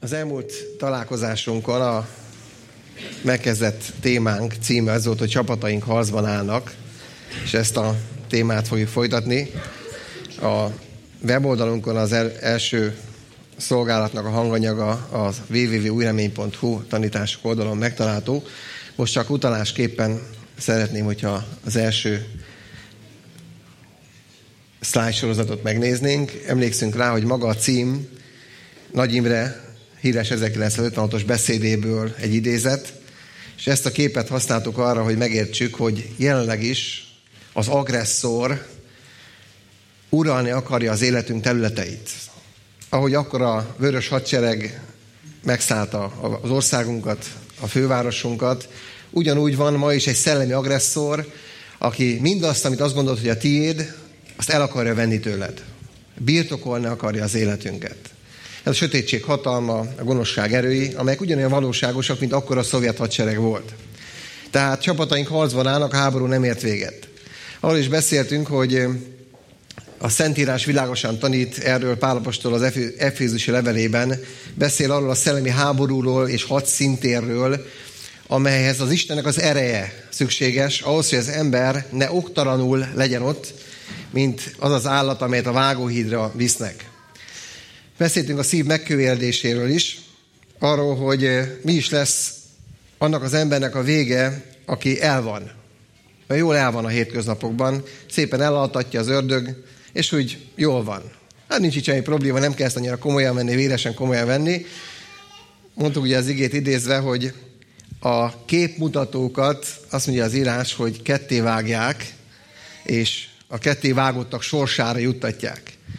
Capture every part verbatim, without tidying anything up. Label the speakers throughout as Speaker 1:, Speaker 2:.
Speaker 1: Az elmúlt találkozásunkon a megkezdett témánk címe az volt, hogy csapataink harcban állnak, és ezt a témát fogjuk folytatni. A weboldalunkon az el, első szolgálatnak a hanganyaga a double-u double-u double-u pont újremény pont hu tanítások oldalon megtalálható. Most csak utalásképpen szeretném, hogyha az első slide sorozatot megnéznénk. Emlékszünk rá, hogy maga a cím Nagy Imre híres ezerkilencszázötvenhatos beszédéből egy idézet, és ezt a képet használtuk arra, hogy megértsük, hogy jelenleg is az agresszor uralni akarja az életünk területeit. Ahogy akkor a Vörös Hadsereg megszállta az országunkat, a fővárosunkat, ugyanúgy van ma is egy szellemi agresszor, aki mindazt, amit azt gondolt, hogy a tiéd, azt el akarja venni tőled. Birtokolni akarja az életünket. Ez a sötétség hatalma, a gonoszság erői, amelyek ugyanolyan valóságosak, mint akkor a szovjet hadsereg volt. Tehát csapataink harcban állnak, a háború nem ért véget. Arról is beszéltünk, hogy a Szentírás világosan tanít erről Pál apostol az Efézusi levelében, beszél arról a szellemi háborúról és hadszintérről, amelyhez az Istennek az ereje szükséges, ahhoz, hogy az ember ne oktalanul legyen ott, mint az az állat, amelyet a vágóhídra visznek. Beszéltünk a szív megkövérdéséről is, arról, hogy mi is lesz annak az embernek a vége, aki el van. Mert jól el van a hétköznapokban, szépen elaltatja az ördög, és úgy jól van. Hát nincs itt semmi probléma, nem kell ezt annyira komolyan venni, véresen komolyan venni. Mondtuk ugye az igét idézve, hogy a képmutatókat, azt mondja az írás, hogy ketté vágják, és a ketté vágottak sorsára juttatják.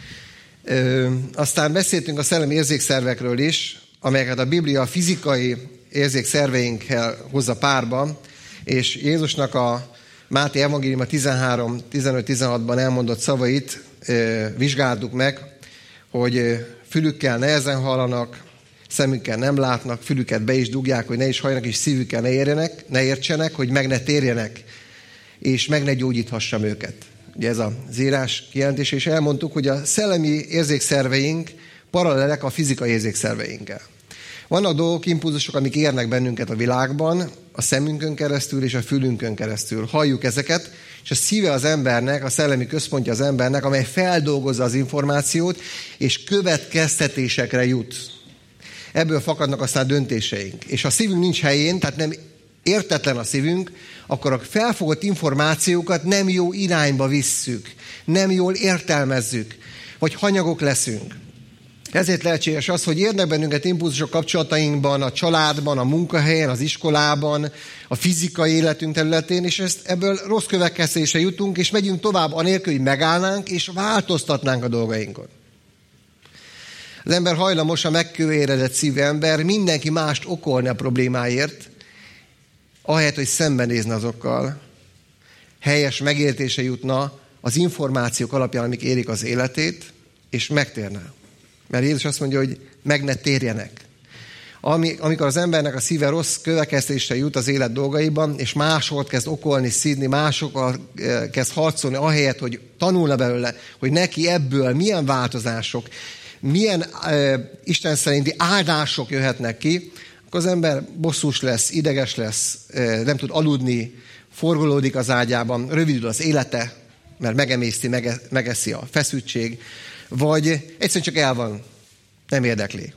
Speaker 1: Ö, aztán beszéltünk a szellemi érzékszervekről is, amelyeket a Biblia a fizikai érzékszerveinkkel hozza párba, és Jézusnak a Máté evangéliuma tizenhárom tizenöt tizenhatban elmondott szavait ö, vizsgáltuk meg, hogy fülükkel nehezen hallanak, szemükkel nem látnak, fülüket be is dugják, hogy ne is halljanak, és szívükkel ne érjenek, ne értsenek, hogy meg ne térjenek, és meg ne gyógyíthassam őket. Ugye ez az írás kijelentés, és elmondtuk, hogy a szellemi érzékszerveink paralelek a fizikai érzékszerveinkkel. Vannak dolgok, impulzusok, amik érnek bennünket a világban, a szemünkön keresztül és a fülünkön keresztül. Halljuk ezeket, és a szíve az embernek, a szellemi központja az embernek, amely feldolgozza az információt, és következtetésekre jut. Ebből fakadnak aztán döntéseink. És ha a szívünk nincs helyén, tehát nem értetlen a szívünk, akkor a felfogott információkat nem jó irányba visszük, nem jól értelmezzük, vagy hanyagok leszünk. Ezért lehetséges az, hogy érnek bennünket impulzusok kapcsolatainkban, a családban, a munkahelyen, az iskolában, a fizikai életünk területén, és ezt, ebből rossz következtetésre jutunk, és megyünk tovább anélkül, hogy megállnánk, és változtatnánk a dolgainkon. Az ember hajlamos, a megkövéredett szívű ember mindenki mást okolni a problémáért, ahelyett, hogy szembenézne azokkal, helyes megértése jutna az információk alapján, amik érik az életét, és megtérne. Mert Jézus azt mondja, hogy meg ne térjenek. Ami, amikor az embernek a szíve rossz következtetésre jut az élet dolgaiban, és máshol kezd okolni, szídni, másokkal kezd harcolni, ahelyett, hogy tanulna belőle, hogy neki ebből milyen változások, milyen uh, Isten szerinti áldások jöhetnek ki, akkor az ember bosszús lesz, ideges lesz, uh, nem tud aludni, forgolódik az ágyában, rövidül az élete, mert megemészti, mege, megeszi a feszültség, vagy egyszerűen csak el van, nem érdekli.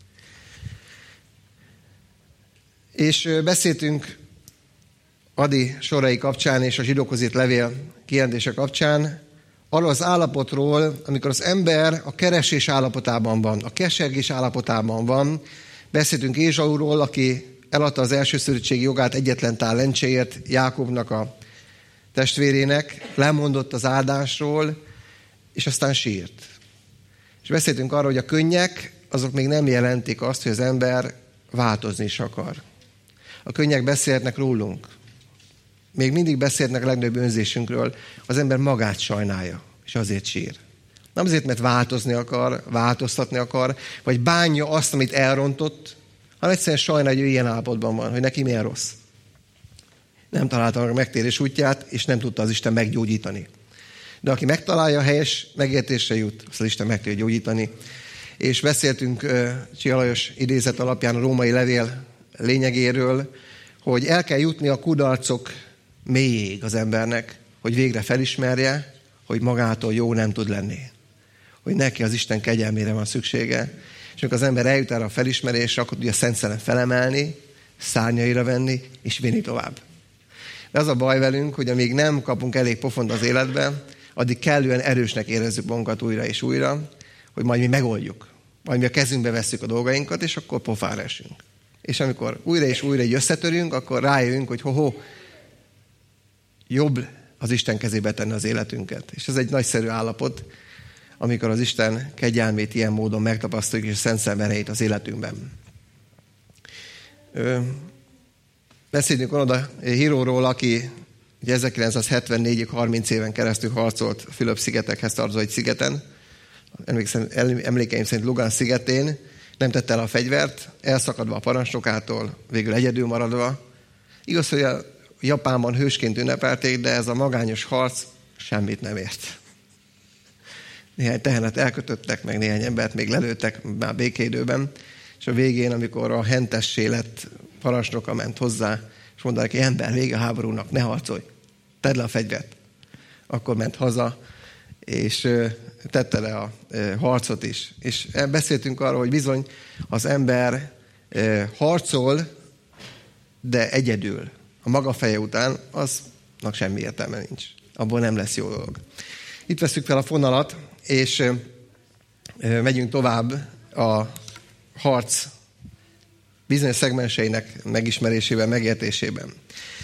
Speaker 1: És uh, beszéltünk Adi sorai kapcsán és a zsidókhoz írt levél kijelentése kapcsán, arról az állapotról, amikor az ember a keresés állapotában van, a kesergés állapotában van. Beszéltünk Ézsauról, aki eladta az elsőszülöttségi jogát egyetlen tál lencséért Jákobnak a testvérének, lemondott az áldásról, és aztán sírt. És beszéltünk arról, hogy a könnyek, azok még nem jelentik azt, hogy az ember változni is akar. A könnyek beszélnek rólunk. Még mindig beszélnek a legnagyobb önzésünkről, az ember magát sajnálja, és azért sír. Nem azért, mert változni akar, változtatni akar, vagy bánja azt, amit elrontott, hanem egyszerűen sajnálja, hogy ilyen állapotban van, hogy neki milyen rossz. Nem találta a megtérés útját, és nem tudta az Isten meggyógyítani. De aki megtalálja, helyes megértésre jut, azt az Isten meg tudja gyógyítani. és beszéltünk Csia Lajos idézet alapján a római levél lényegéről, hogy el kell jutni a kudarcok mélyéig az embernek, hogy végre felismerje, hogy magától jó nem tud lenni. Hogy neki az Isten kegyelmére van szüksége. És amikor az ember eljut erre a felismerésre, akkor tudja a Szent Szellem felemelni, szárnyaira venni, és vinni tovább. De az a baj velünk, hogy amíg nem kapunk elég pofont az életbe, addig kellően erősnek érezzük magunkat újra és újra, hogy majd mi megoldjuk. Majd mi a kezünkbe vesszük a dolgainkat, és akkor pofára esünk. És amikor újra és újra így összetörünk, akkor rájövünk, hogy ho-ho, jobb az Isten kezébe tenni az életünket. És ez egy nagyszerű állapot, amikor az Isten kegyelmét ilyen módon megtapasztaljuk, és a Szent Szellem erejét az életünkben. Beszélünk oda híróról, aki ezerkilencszázhetvennégyig harminc éven keresztül harcolt a Fülöp-szigetekhez tartozó egy szigeten. Emlékeim szerint Lugán szigetén nem tette el a fegyvert, elszakadva a parancsnokától, végül egyedül maradva. Igaz, hogy a Japánban hősként ünnepelték, de ez a magányos harc semmit nem ért. Néhány tehenet elkötöttek, meg néhány embert még lelőttek már békeidőben, és a végén, amikor a hentessé lett parancsnoka ment hozzá, és mondta neki, ember, vége a háborúnak, ne harcolj, tedd le a fegyvert. Akkor ment haza, és tette le a harcot is. És beszéltünk arról, hogy bizony az ember harcol, de egyedül. A maga feje után, aznak semmi értelme nincs. Abból nem lesz jó dolog. Itt veszük fel a fonalat, és megyünk tovább a harc bizonyos szegmenseinek megismerésében, megértésében.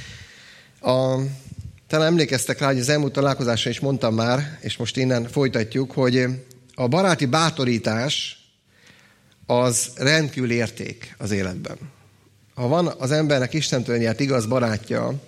Speaker 1: A, talán emlékeztek rá, hogy az elmúlt találkozáson is mondtam már, és most innen folytatjuk, hogy a baráti bátorítás az rendkívül érték az életben. Ha van az embernek Istentől nyert igaz barátja,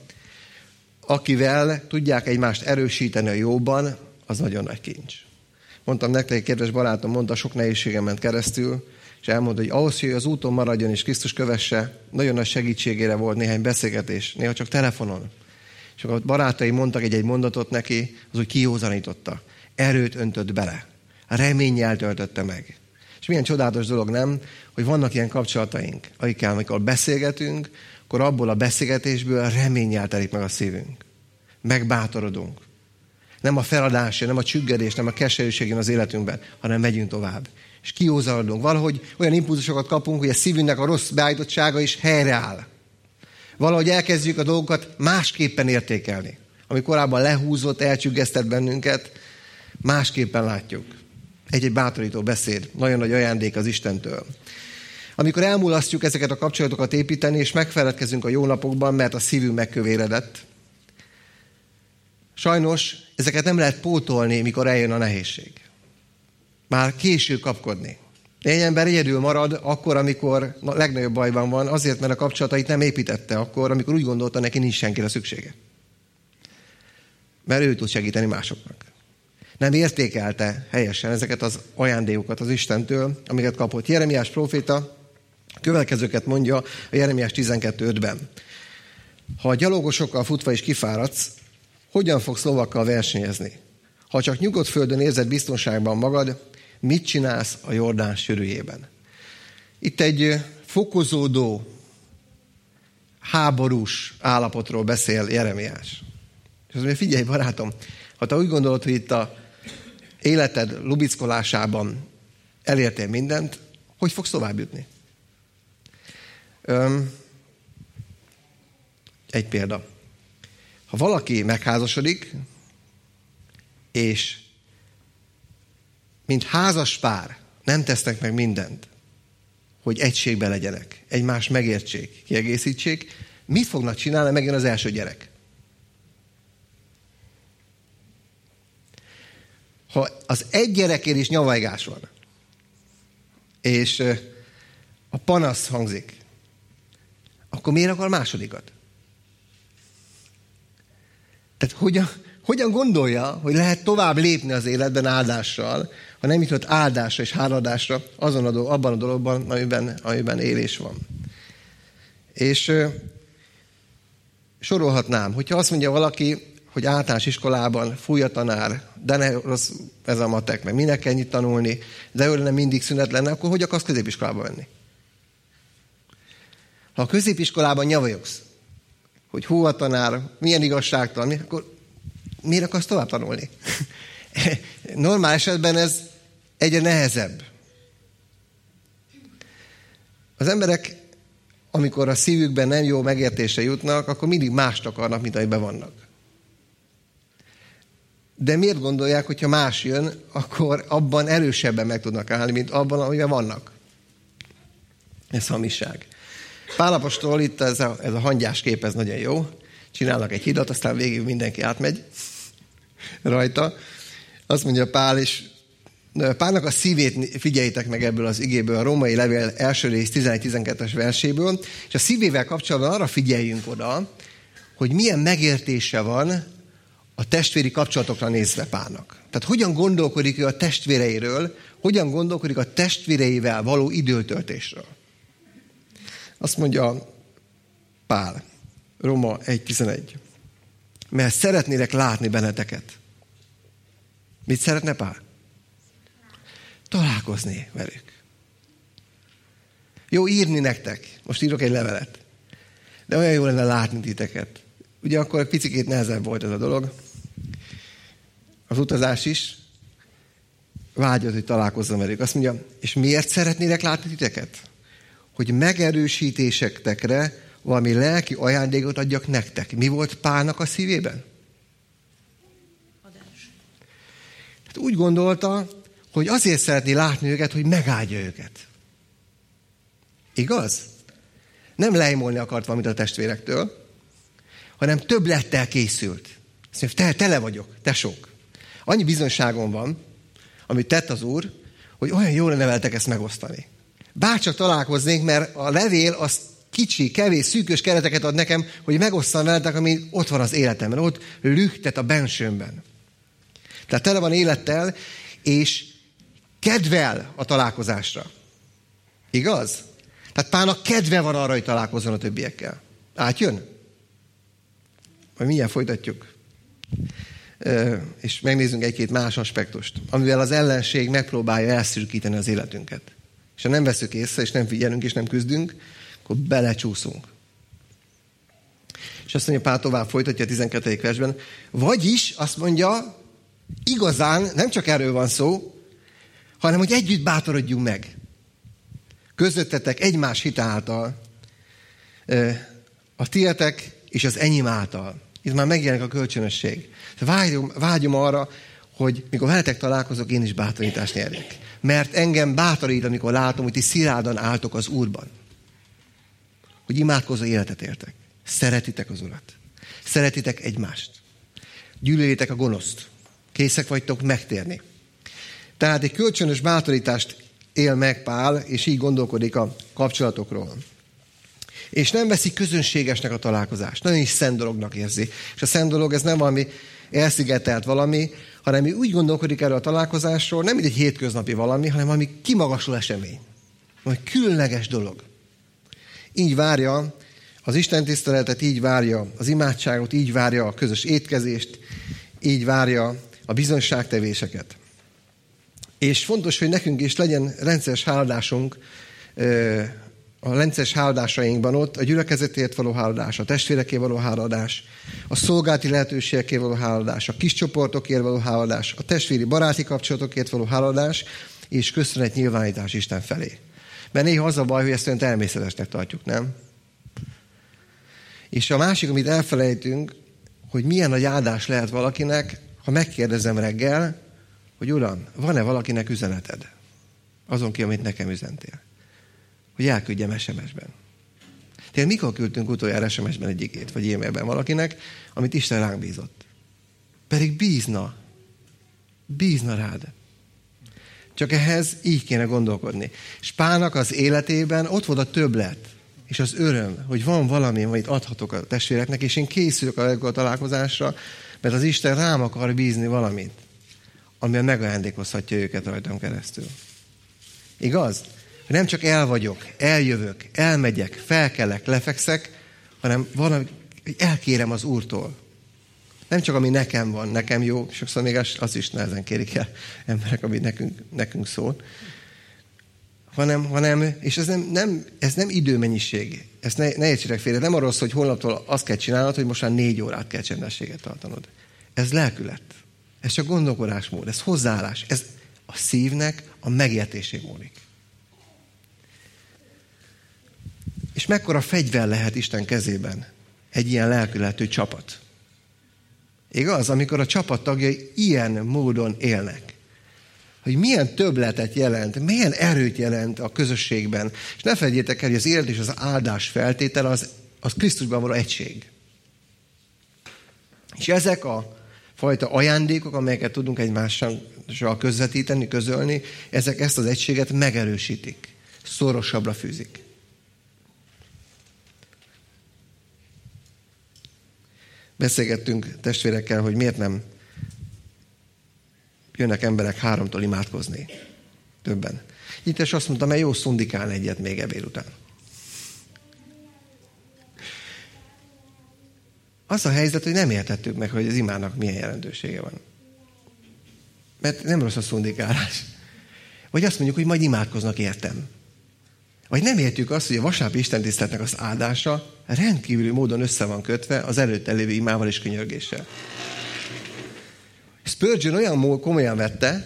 Speaker 1: akivel tudják egymást erősíteni a jóban, az nagyon nagy kincs. Mondtam nektek, egy kedves barátom mondta, sok nehézségen ment keresztül, és elmondta, hogy ahhoz, hogy az úton maradjon és Krisztus kövesse, nagyon nagy segítségére volt néhány beszélgetés, néha csak telefonon. És akkor barátai mondtak egy-egy mondatot neki, az úgy kijózanította. Erőt öntött bele. A reménnyel töltötte meg. És milyen csodálatos dolog, nem? Hogy vannak ilyen kapcsolataink, akikkel, amikor beszélgetünk, akkor abból a beszélgetésből reménnyel telik meg a szívünk. Megbátorodunk. Nem a feladás, nem a csüggedés, nem a keserűség jön az életünkben, hanem megyünk tovább. És kiózanodunk. Valahogy olyan impulzusokat kapunk, hogy a szívünknek a rossz beállítottsága is helyreáll. Valahogy elkezdjük a dolgokat másképpen értékelni. Ami korábban lehúzott, elcsüggesztett bennünket, másképpen látjuk. Egy-egy bátorító beszéd, nagyon nagy ajándék az Istentől. Amikor elmulasztjuk ezeket a kapcsolatokat építeni, és megfeledkezünk a jó napokban, mert a szívünk megkövéredett, sajnos ezeket nem lehet pótolni, mikor eljön a nehézség. Már késő kapkodni. Egy ember egyedül marad akkor, amikor a legnagyobb bajban van, azért, mert a kapcsolatait nem építette akkor, amikor úgy gondolta, neki nincs senkire szüksége. Mert ő tud segíteni másoknak. Nem értékelte helyesen ezeket az ajándékokat az Istentől, amiket kapott. Jeremiás próféta következőket mondja a Jeremiás tizenkettő ötben. Ha a gyalogosokkal futva is kifáradsz, hogyan fogsz lovakkal versenyezni? Ha csak nyugodt földön érzed biztonságban magad, mit csinálsz a Jordán sűrűjében? Itt egy fokozódó, háborús állapotról beszél Jeremiás. És azt mondja, figyelj barátom, ha te úgy gondolod, hogy itt a életed lubickolásában elértél mindent, hogy fogsz tovább jutni? Öm, egy példa. Ha valaki megházasodik, és mint házas pár nem tesznek meg mindent, hogy egységben legyenek, egymást megértsék, kiegészítsék, mit fognak csinálni, megjön az első gyerek? Ha az egy gyerekért is nyavajgás van, és a panasz hangzik, akkor miért akar másodikat? Tehát hogyan, hogyan gondolja, hogy lehet tovább lépni az életben áldással, ha nem jutott áldásra és háladásra azon a dolog, abban a dologban, amiben, amiben élés van. És ö, sorolhatnám, hogyha azt mondja valaki, hogy általános iskolában fúj a tanár, de ne rossz ez a matek, meg minek kell nyit tanulni, de ő lenne mindig szünet lenne, akkor hogy akarsz középiskolába menni? Ha a középiskolában nyavajogsz, hogy hú a tanár, milyen igazságtalan, akkor miért akarsz tovább tanulni? Normál esetben ez egyre nehezebb. Az emberek, amikor a szívükben nem jó megértésre jutnak, akkor mindig mást akarnak, mint amiben vannak. De miért gondolják, hogyha más jön, akkor abban erősebben meg tudnak állni, mint abban, amiben vannak? Ez hamisság. Pál apostol, itt ez a, ez a hangyás kép, ez nagyon jó. Csinálnak egy hidat, aztán végig mindenki átmegy rajta. Azt mondja Pál, és Pálnak a szívét figyeljétek meg ebből az igéből, a római levél első rész tizenegy-tizenkettes verséből, és a szívével kapcsolatban arra figyeljünk oda, hogy milyen megértése van a testvéri kapcsolatokra nézve Pálnak. Tehát hogyan gondolkodik ő a testvéreiről, hogyan gondolkodik a testvéreivel való időtöltésről. Azt mondja Pál, Róma egy tizenegy. Mert szeretnélek látni benneteket. Mit szeretne Pál? Találkozni velük. Jó írni nektek. Most írok egy levelet. De olyan jó lenne látni titeket. Ugye akkor picikét nehezebb volt ez a dolog. Az utazás is. Vágyott, hogy találkozzam velük. Azt mondja, és miért szeretnélek látni titeket? Hogy megerősítésektekre valami lelki ajándékot adjak nektek. Mi volt Pálnak a szívében? Adás. Hát úgy gondolta, hogy azért szeretné látni őket, hogy megáldja őket. Igaz? Nem lejmolni akart valamit a testvérektől, hanem többlettel készült. Azt mondja, te, tele vagyok, tesók. Annyi bizonyságom van, amit tett az Úr, hogy olyan jól lenne veletek ezt megosztani. Bárcsak találkoznénk, mert a levél az kicsi, kevés, szűkös kereteket ad nekem, hogy megosszam veletek, ami ott van az életemben, ott lüktet a bensőmben. Tehát tele van élettel, és kedvel a találkozásra. Igaz? Tehát Pálnak kedve van arra, hogy találkozzon a többiekkel. Átjön? Majd mindjárt folytatjuk. És megnézzünk egy-két más aspektust, amivel az ellenség megpróbálja elszürkíteni az életünket. És ha nem veszük észre, és nem figyelünk, és nem küzdünk, akkor belecsúszunk. És azt mondja, Pál tovább folytatja a tizenkettedik versben, vagyis azt mondja, igazán nem csak erről van szó, hanem hogy együtt bátorodjunk meg. Közöttetek egymás hite által, a tietek és az enyém által. Itt már megjelenik a kölcsönösség. Vágyom, vágyom arra, hogy mikor veletek találkozok, én is bátorítást nyerjek. Mert engem bátorít, amikor látom, hogy ti szilárdan álltok az Úrban. Hogy imádkozó életet éltek. Szeretitek az Urat. Szeretitek egymást. Gyűlöljétek a gonoszt. Készek vagytok megtérni. Tehát egy kölcsönös bátorítást él meg Pál, és így gondolkodik a kapcsolatokról. És nem veszi közönségesnek a találkozást. Nagyon is szent dolognak érzi. És a szent dolog ez nem valami elszigetelt valami, hanem úgy gondolkodik erről a találkozásról, nem mint egy hétköznapi valami, hanem valami kimagasló esemény. Valami különleges dolog. Így várja az istentiszteletet, így várja az imádságot, így várja a közös étkezést, így várja a bizonyságtevéseket. És fontos, hogy nekünk is legyen rendszeres háladásunk, a rendszeres háladásainkban ott a gyülekezetért való háladás, a testvéreké való háladás, a szolgálati lehetőségekért való háladás, a kis csoportokért való háladás, a testvéri baráti kapcsolatokért való háladás, és köszönet nyilvánítás Isten felé. Mert néha az a baj, hogy ezt olyan természetesnek tartjuk, nem? És a másik, amit elfelejtünk, hogy milyen nagy áldás lehet valakinek, ha megkérdezem reggel, hogy Uram, van-e valakinek üzeneted? Azon ki, amit nekem üzentél. Hogy elküldjem es em es-ben. Tehát mikor küldtünk utoljára es em es-ben egy igét, vagy e-mailben valakinek, amit Isten ránk bízott? Pedig bízna. Bízna rád. Csak ehhez így kéne gondolkodni. És Pálnak az életében ott volt a többlet, és az öröm, hogy van valami, amit adhatok a testvéreknek, és én készülök a találkozásra, mert az Isten rám akar bízni valamit, amivel megajándékozhatja őket rajtam keresztül. Igaz? Nem csak el vagyok, eljövök, elmegyek, felkelek, lefekszek, hanem valami, elkérem az Úrtól. Nem csak ami nekem van, nekem jó, sokszor még az is nehezen kérik el emberek, amit nekünk, nekünk szól. Hanem, hanem és ez nem, nem, ez nem időmennyiség. Ezt ne, ne értsétek félre. Nem arról szól, hogy holnaptól azt kell csinálnod, hogy most már négy órát kell csendességet tartanod. Ez lelkület. Ez csak gondolkodásmód. Ez hozzáállás. Ez a szívnek a megértésén múlik. És mekkora fegyver lehet Isten kezében egy ilyen lelkületű csapat. Igaz? Amikor a csapat tagjai ilyen módon élnek. Hogy milyen többletet jelent, milyen erőt jelent a közösségben. És ne felejtjétek el, hogy az élet és az áldás feltétele az, az Krisztusban való egység. És ezek a fajta ajándékok, amelyeket tudunk egymással közvetíteni, közölni, ezek ezt az egységet megerősítik. Szorosabbra fűzik. Beszélgettünk testvérekkel, hogy miért nem jönnek emberek háromtól imádkozni. Többen. Itt is azt mondtam, mert jó szundikálni egyet még ebéd után. Az a helyzet, hogy nem értettük meg, hogy az imának milyen jelentősége van. Mert nem rossz a szundikálás. Vagy azt mondjuk, hogy majd imádkoznak, értem. Vagy nem értjük azt, hogy a vasárnapi istentiszteletnek az áldása rendkívüli módon össze van kötve az előtte lévő imával és könyörgéssel. Spurgeon olyan komolyan vette,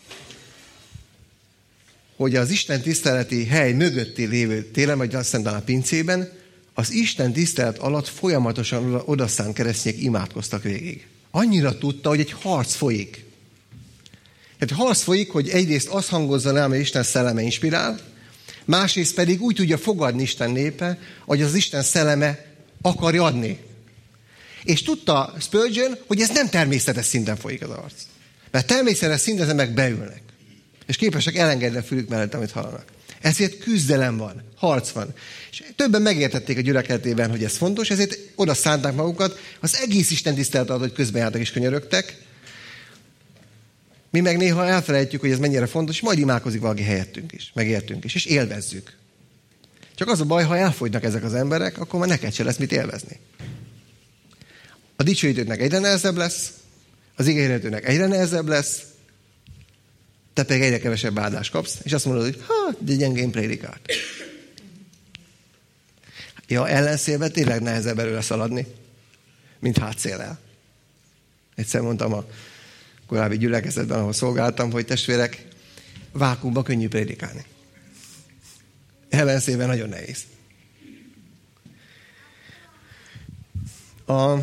Speaker 1: hogy az Isten tiszteleti hely mögötti lévő téren, vagy azt hiszem a pincében, az Isten tisztelet alatt folyamatosan odaszánt keresztények imádkoztak végig. Annyira tudta, hogy egy harc folyik. Tehát harc folyik, hogy egyrészt azt hangozzon el, hogy Isten szelleme inspirál, másrészt pedig úgy tudja fogadni Isten népe, hogy az Isten szelleme akarja adni. És tudta Spurgeon, hogy ez nem természetes szinten folyik az arc. Mert természetes szinten az emberek beülnek. És képesek elengedni a fülük mellett, amit hallanak. Ezért küzdelem van, harc van. És többen megértették a gyülekezetében, hogy ez fontos, ezért oda szánták magukat, az egész Isten tisztelet alatt, hogy közben jártak és könyörögtek. Mi meg néha elfelejtjük, hogy ez mennyire fontos, és majd imádkozik valaki helyettünk is, megértünk is, és élvezzük. Csak az a baj, ha elfogynak ezek az emberek, akkor már neked se lesz mit élvezni. A dicsőítőknek egyre nehezebb lesz, az igényelőtőnek egyre nehezebb lesz, te pedig egyre kevesebb áldást kapsz, és azt mondod, hogy ha, de gyengén prédikált. Ja, ellenszélben tényleg nehezebb előre szaladni, mint hátszéllel. Egyszer mondtam a korábbi gyülekezetben, ahol szolgáltam, hogy testvérek, vákuumban könnyű prédikálni. Ellenszélben nagyon nehéz. A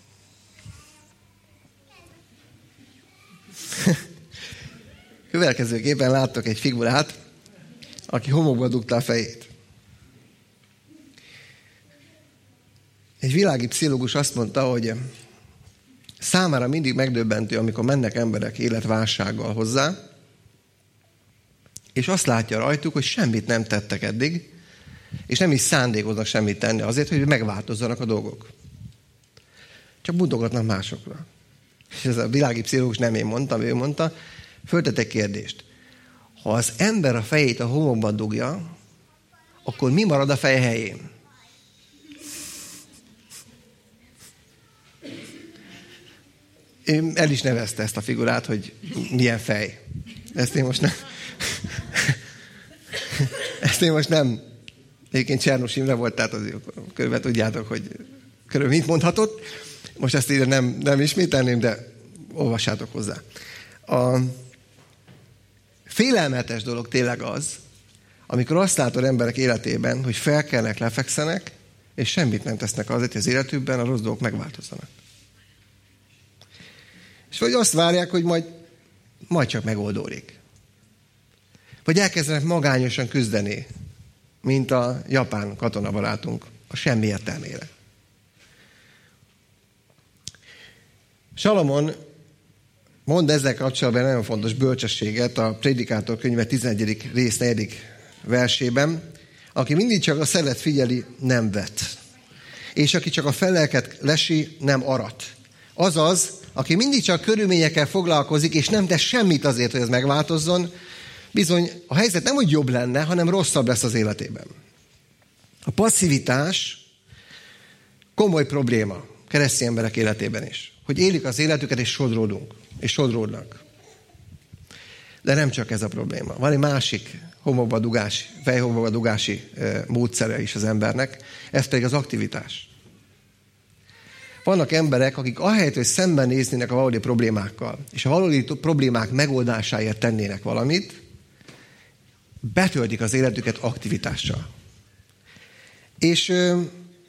Speaker 1: következőképpen láttok egy figurát, aki homokba dugta a fejét. Egy világi pszichológus azt mondta, hogy számára mindig megdöbbentő, amikor mennek emberek életválsággal hozzá, és azt látja rajtuk, hogy semmit nem tettek eddig, és nem is szándékoznak semmit tenni azért, hogy megváltozzanak a dolgok. Csak mutogatnak másokra. És ez a világi pszichológus nem én mondtam, ő mondta, föltett egy kérdést. Ha az ember a fejét a homokban dugja, akkor mi marad a fej helyén? Én el is nevezte ezt a figurát, hogy milyen fej. Ezt én most nem... Ezt én most nem... Egyébként Csernus Imre volt, tehát az körülbelül tudjátok, hogy körülbelül mit mondhatott. Most ezt ide nem, nem ismételném, de olvassátok hozzá. A félelmetes dolog tényleg az, amikor azt látod emberek életében, hogy felkelnek, lefekszenek, és semmit nem tesznek azért, hogy az életükben a rossz dolgok megváltozzanak. És vagy azt várják, hogy majd, majd csak megoldódik. Vagy elkezdenek magányosan küzdeni, mint a japán katonabarátunk, a semmi értelmére. Salamon mond ezzel kapcsolatban nagyon fontos bölcsességet a Prédikátor könyve tizenegyedik rész negyedik versében, aki mindig csak a szelet figyeli, nem vet. És aki csak a felelket lesi, nem arat. Azaz, aki mindig csak körülményekkel foglalkozik, és nem tesz semmit azért, hogy ez megváltozzon, bizony a helyzet nem, hogy jobb lenne, hanem rosszabb lesz az életében. A passzivitás komoly probléma keresztény emberek életében is. hogy élik az életüket, és sodródunk, és sodródnak. De nem csak ez a probléma. Van egy másik homokba dugási, fejhomokba dugási módszere is az embernek, ez pedig az aktivitás. Vannak emberek, akik ahelyett, hogy szembenéznének a valódi problémákkal, és a valódi problémák megoldásáért tennének valamit, betöltik az életüket aktivitással. És euh,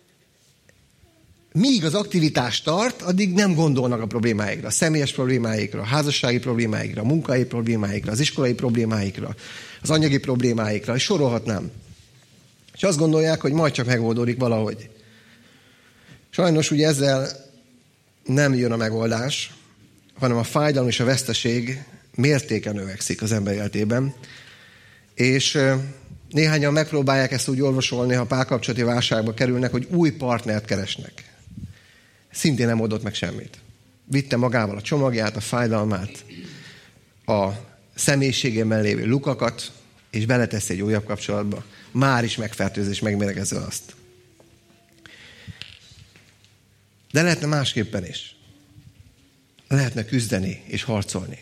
Speaker 1: míg az aktivitás tart, addig nem gondolnak a problémáikra, a személyes problémáikra, a házassági problémáikra, a munkai problémáikra, az iskolai problémáikra, az anyagi problémáikra, és sorolhatnám. És azt gondolják, hogy majd csak megoldódik valahogy. Sajnos ugye ezzel nem jön a megoldás, hanem a fájdalom és a veszteség mértéken növekszik az ember életében. És néhányan megpróbálják ezt úgy orvosolni, ha párkapcsolati válságba kerülnek, hogy új partnert keresnek. Szintén nem oldott meg semmit. Vitte magával a csomagját, a fájdalmát, a személyiségében lévő lukakat, és beleteszi egy újabb kapcsolatba. Már is megfertőzés, megméregezve azt. De lehetne másképpen is. Lehetne küzdeni és harcolni.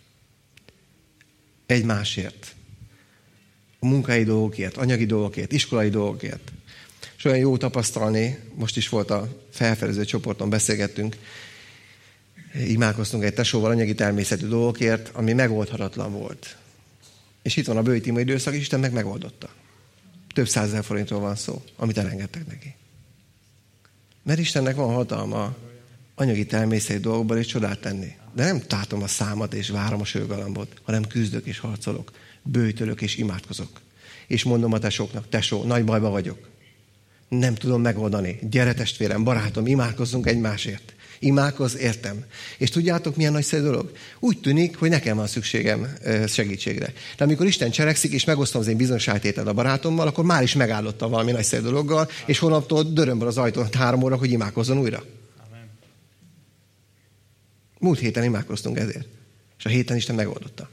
Speaker 1: Egymásért. A munkai dolgokért, anyagi dolgokért, iskolai dolgokért. És olyan jó tapasztalni, most is volt a felfedező csoporton, beszélgettünk, imádkoztunk egy tesóval anyagi természetű dolgokért, ami megoldhatatlan volt. És itt van a bővítési időszak, és Isten meg megoldotta. Több százezer forintról van szó, amit elengedtek neki. Mert Istennek van hatalma anyagi természetű dolgokban is csodát tenni. De nem tátom a számat és várom a sőgalambot, hanem küzdök és harcolok, bőjtölök és imádkozok. És mondom a tesóknak, tesó, nagy bajba vagyok. Nem tudom megoldani. Gyere testvérem, barátom, imádkozzunk egymásért. Imádkozz, értem. És tudjátok, milyen nagyszerű dolog? Úgy tűnik, hogy nekem van szükségem segítségre. De amikor Isten cselekszik, és megosztom az én bizonságtételt a barátommal, akkor már is megállottam valami nagyszerű dologgal, és holnaptól dörömből az ajtón három óra, hogy imádkozzon újra. Amen. Múlt héten imádkoztunk ezért. És a héten Isten megoldotta.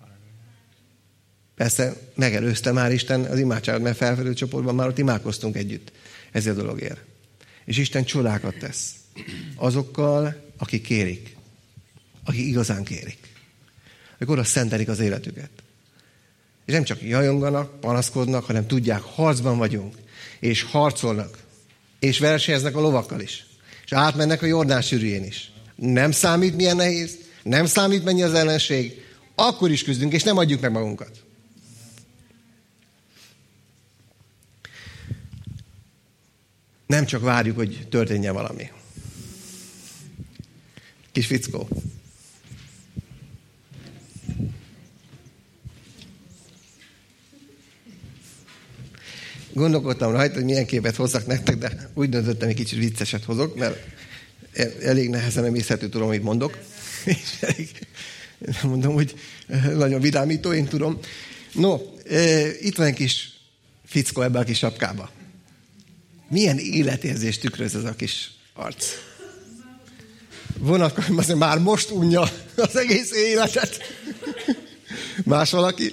Speaker 1: Persze megelőzte már Isten az imádságot, mert felfedező csoportban már ott imádkoztunk együtt ezért a dologért. És Isten csodákat tesz azokkal, akik kérik. Akik igazán kérik. Akik oda szentelik az életüket. És nem csak jajonganak, panaszkodnak, hanem tudják, harcban vagyunk. És harcolnak. És versenyeznek a lovakkal is. És átmennek a Jordán sűrűjén is. Nem számít, milyen nehéz. Nem számít, mennyi az ellenség. Akkor is küzdünk, és nem adjuk meg magunkat. Nem csak várjuk, hogy történjen valami. Kis fickó. Gondolkodtam rajta, hogy milyen képet hozzak nektek, de úgy döntöttem, hogy kicsit vicceset hozok, mert elég nehezen emészhető tudom, amit mondok. És elég, mondom, hogy nagyon vidámító, én tudom. No, itt van egy kis fickó ebben a kis sapkába. Milyen életérzést tükröz ez a kis arc? Vonatkozom, azért már most unja az egész életet. Más valaki?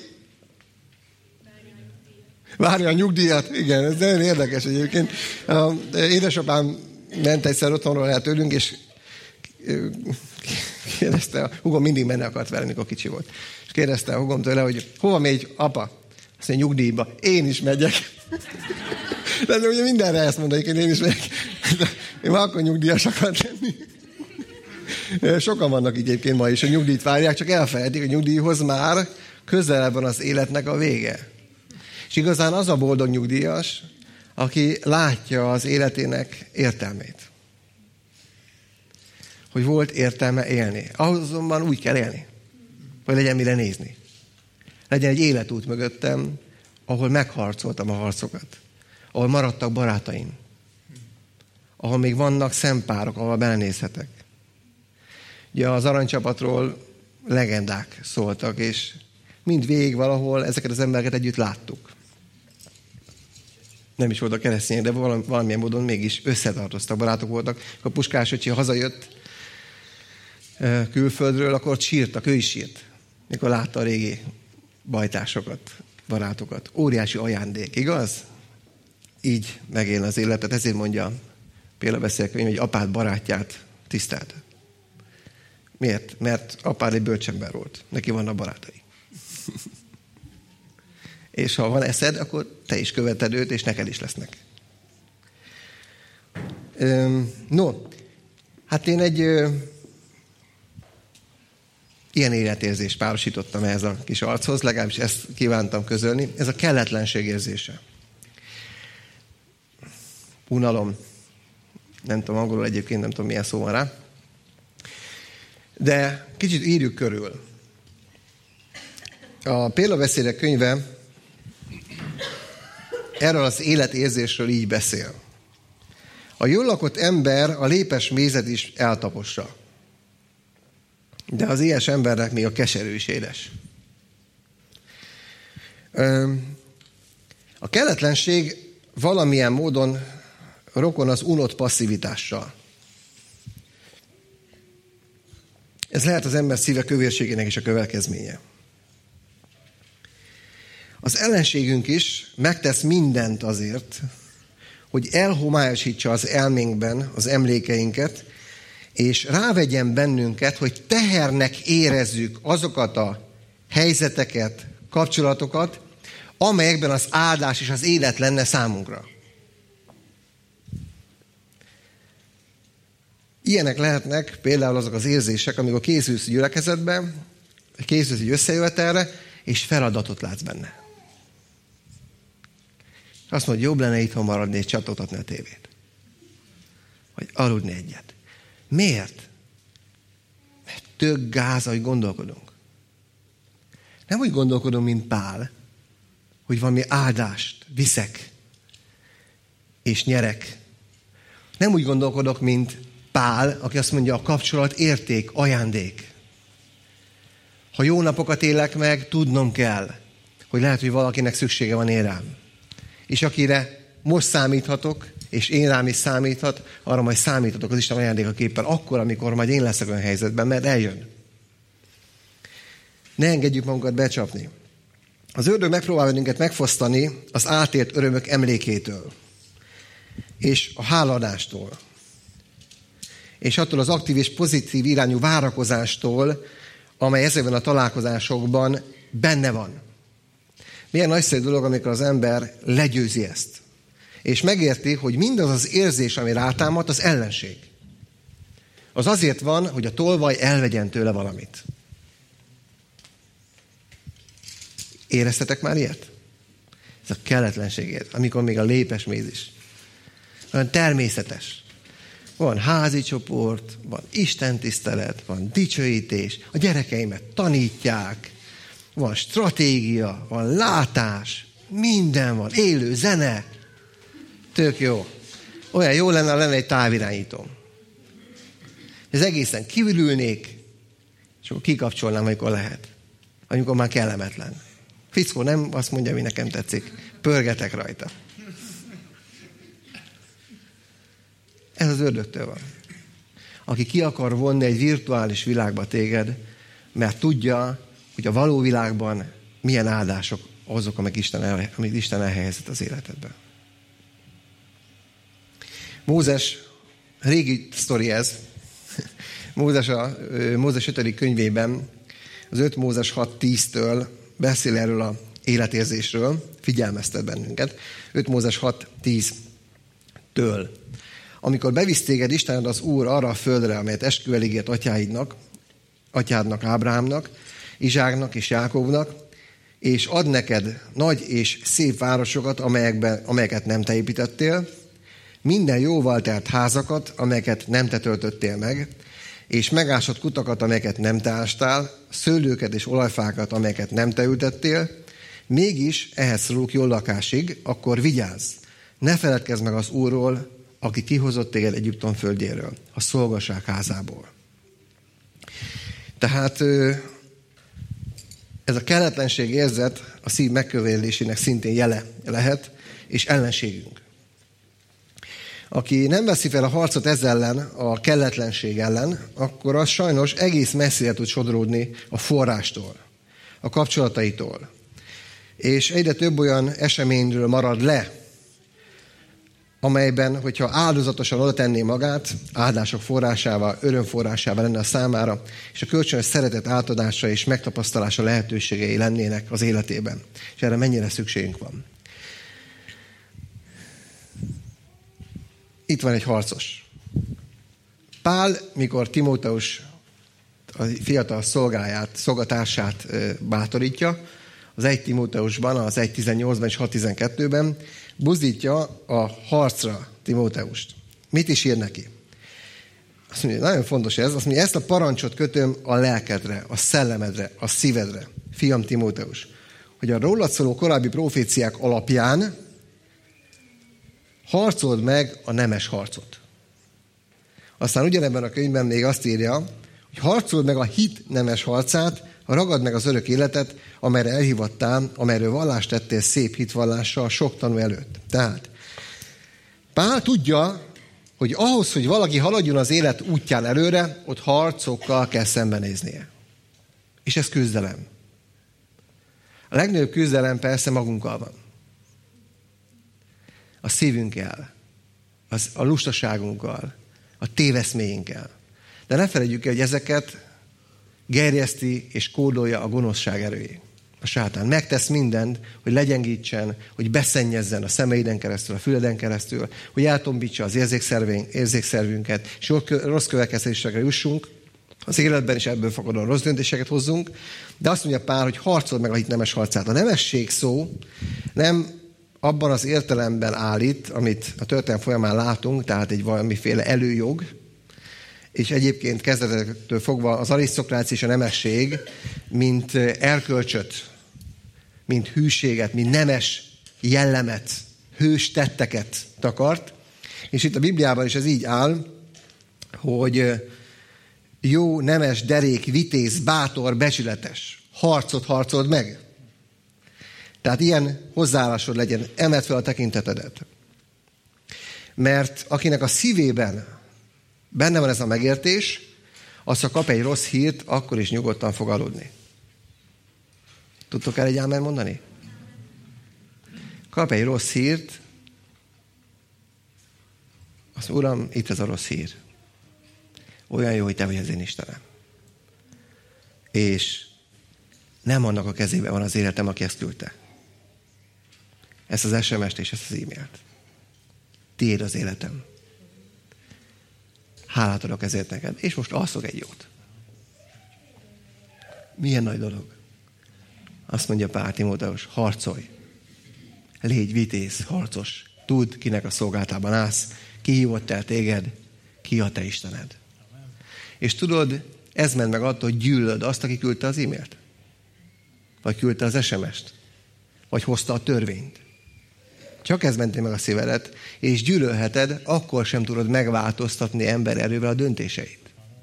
Speaker 1: Várja a nyugdíjat. Igen, ez nagyon érdekes egyébként. Édesapám ment egyszer otthonról el tőlünk, és kérdezte, a hugom mindig menni akart vele, amikor kicsi volt. És kérdezte a hugom tőle, hogy hova megy apa? Azt mondja, nyugdíjba. Én is megyek. De ugye mindenre ezt mondani, hogy én is megyek. Én már akkor nyugdíjas akart lenni. Sokan vannak így egyébként ma is, a nyugdíjt várják, csak elfelejtik, hogy a nyugdíjhoz már közelebb van az életnek a vége. És igazán az a boldog nyugdíjas, aki látja az életének értelmét. Hogy volt értelme élni. Ahhoz azonban úgy kell élni, hogy legyen mire nézni. Legyen egy életút mögöttem, ahol megharcoltam a harcokat. Ahol maradtak barátaim. Ahol még vannak szempárok, ahol belenézhetek. Ugye az aranycsapatról legendák szóltak, és mind végig valahol ezeket az embereket együtt láttuk. Nem is voltak keresztények, de valamilyen módon mégis összetartoztak, barátok voltak. Akkor Puskás öcsi hazajött külföldről, akkor sírtak, ő is sírt, mikor látta a régi bajtársokat, barátokat. Óriási ajándék, igaz? Így megél az életet, ezért mondja példabeszélkönyv, hogy apát, barátját tisztelt. Miért? Mert apád egy bölcsember volt. Neki vannak barátai. És ha van eszed, akkor te is követed őt, és neked is lesznek. No, hát én egy ö, ilyen életérzést párosítottam ehhez a kis archoz, legalábbis ezt kívántam közölni. Ez a kelletlenség érzése. Unalom. Nem tudom, angolul egyébként nem tudom, milyen szó van rá. De kicsit írjuk körül. A Példabeszédek könyve erről az életérzésről így beszél. A jól lakott ember a lépes mézet is eltapossa. De az ilyes embernek még a keserű is édes. A kelletlenség valamilyen módon rokon az unott passzivitással. Ez lehet az ember szíve kövérségének is a következménye. Az ellenségünk is megtesz mindent azért, hogy elhomályosítsa az elménkben az emlékeinket, és rávegyen bennünket, hogy tehernek érezzük azokat a helyzeteket, kapcsolatokat, amelyekben az áldás és az élet lenne számunkra. Ilyenek lehetnek például azok az érzések, amikor készülsz gyülekezetbe, készülsz egy összejövetelre, és feladatot látsz benne. Azt mondod, jobb lenne itthon maradni és csatoltatni a tévét. Vagy aludni egyet. Miért? Mert tök gáz, ahogy gondolkodunk. Nem úgy gondolkodom, mint Pál, hogy valami áldást viszek és nyerek. Nem úgy gondolkodok, mint Pál, aki azt mondja, a kapcsolat érték, ajándék. Ha jó napokat élek meg, tudnom kell, hogy lehet, hogy valakinek szüksége van én rám. És akire most számíthatok, és én rám is számíthat, arra majd számíthatok az Isten ajándékaképpen, akkor, amikor majd én leszek olyan helyzetben, mert eljön. Ne engedjük magunkat becsapni. Az ördög megpróbál bennünket megfosztani az átélt örömök emlékétől, és a háladástól, és attól az aktív és pozitív irányú várakozástól, amely ezekben a találkozásokban benne van. Milyen nagyszerű dolog, amikor az ember legyőzi ezt. És megérti, hogy mindaz az érzés, ami rátámad, az ellenség. Az azért van, hogy a tolvaj elvegyen tőle valamit. Éreztetek már ilyet? Ez a kelletlenségért, amikor még a lépes méz is. Olyan természetes. Van házi csoport, van istentisztelet, van dicsőítés, a gyerekeimet tanítják, van stratégia, van látás, minden van, élő zene. Tök jó. Olyan jó lenne, ha lenne egy távirányítóm. Ez egészen kívülülnék, és akkor kikapcsolnám, amikor lehet. Amikor már kellemetlen. Fickó nem azt mondja, ami nekem tetszik. Pörgetek rajta. Ez az ördögtől van. Aki ki akar vonni egy virtuális világba téged, mert tudja, hogy a való világban milyen áldások azok, amik Isten, el, amik Isten elhelyezett az életedben. Mózes, régi sztori ez, Mózes a Mózes ötödik könyvében, az öt Mózes hat tíztől beszél erről az életérzésről, figyelmeztet bennünket. öt Mózes hat tíztől. Amikor bevisz téged Istened az Úr arra a földre, amelyet esküvel ígért atyáidnak, atyádnak, Ábrahámnak, Izsáknak és Jákobnak, és ad neked nagy és szép városokat, amelyekben, amelyeket nem te építettél, minden jóval telt házakat, amelyeket nem te töltöttél meg, és megásott kutakat, amelyeket nem te ástál, szőlőket és olajfákat, amelyeket nem te ültettél, mégis ehhez szorulok jól lakásig, akkor vigyázz, ne feledkezz meg az Úrról, aki kihozott téged Egyiptom földjéről, a szolgaság házából. Tehát ez a kelletlenség érzet a szív megkövélésének szintén jele lehet, és ellenségünk. Aki nem veszi fel a harcot ez ellen, a kelletlenség ellen, akkor az sajnos egész messzire tud sodródni a forrástól, a kapcsolataitól. És egyre több olyan eseményről marad le, amelyben, hogyha áldozatosan oda tenné magát, áldások forrásává, öröm forrásává lenne a számára, és a kölcsönös szeretet átadása és megtapasztalása lehetőségei lennének az életében. És erre mennyire szükségünk van. Itt van egy harcos. Pál, mikor Timóteus a fiatal szolgáját, szolgatársát bátorítja, az egy Timóteusban, az egy tizennyolcban és hat tizenkettőben buzdítja a harcra Timóteust. Mit is ír neki? Azt mondja, nagyon fontos ez, azt mondja, ezt a parancsot kötöm a lelkedre, a szellemedre, a szívedre, fiam Timóteus, hogy a rólad szóló korábbi proféciák alapján harcold meg a nemes harcot. Aztán ugyanebben a könyvben még azt írja, hogy harcold meg a hit nemes harcát, ragad meg az örök életet, amelyre elhívattál, amelyről vallást tettél szép hitvallással sok tanú előtt. Tehát Pál tudja, hogy ahhoz, hogy valaki haladjon az élet útján előre, ott harcokkal kell szembenéznie. És ez küzdelem. A legnagyobb küzdelem persze magunkkal van. A szívünkkel, az, a lustaságunkkal, a téveszméinkkel. De ne felejtjük el, hogy ezeket gerjeszti és kódolja a gonoszság erőjé. A sátán megtesz mindent, hogy legyengítsen, hogy beszennyezzen a szemeiden keresztül, a füleden keresztül, hogy eltombítsa az érzékszervünket, és rossz következtetésekre jussunk az életben, és ebből fakadóan rossz döntéseket hozzunk. De azt mondja Pál, hogy harcold meg a hit nemes harcát. A nemesség szó nem abban az értelemben állít, amit a történelem folyamán látunk, tehát egy valamiféle előjog, és egyébként kezdetektől fogva az arisztokrácia és a nemesség, mint erkölcsöt, mint hűséget, mint nemes jellemet, hős tetteket takart. És itt a Bibliában is ez így áll, hogy jó, nemes, derék, vitéz, bátor, becsületes. Harcot harcold meg. Tehát ilyen hozzáállásod legyen, emeld fel a tekintetedet. Mert akinek a szívében benne van ez a megértés, az, ha kap egy rossz hírt, akkor is nyugodtan fog aludni. Tudtok el egy ámen mondani? Kap egy rossz hírt, azt mondja, Uram, itt ez a rossz hír. Olyan jó, hogy te vagy az én Istenem. És nem annak a kezében van az életem, aki ezt küldte. Ezt az es em est és ezt az e-mailt. Tiéd az életem. Hálát adok ezért neked. És most alszok egy jót. Milyen nagy dolog. Azt mondja Pál Timóteus, harcolj. Légy vitéz, harcos. Tudd, kinek a szolgálatában állsz. Ki hívott el téged, ki a te Istened. És tudod, ez ment meg attól, hogy gyűlöd azt, aki küldte az e-mailt. Vagy küldte az es em est. Vagy hozta a törvényt. Csak ez menti meg a szívedet, és gyűlölheted, akkor sem tudod megváltoztatni ember erővel a döntéseit.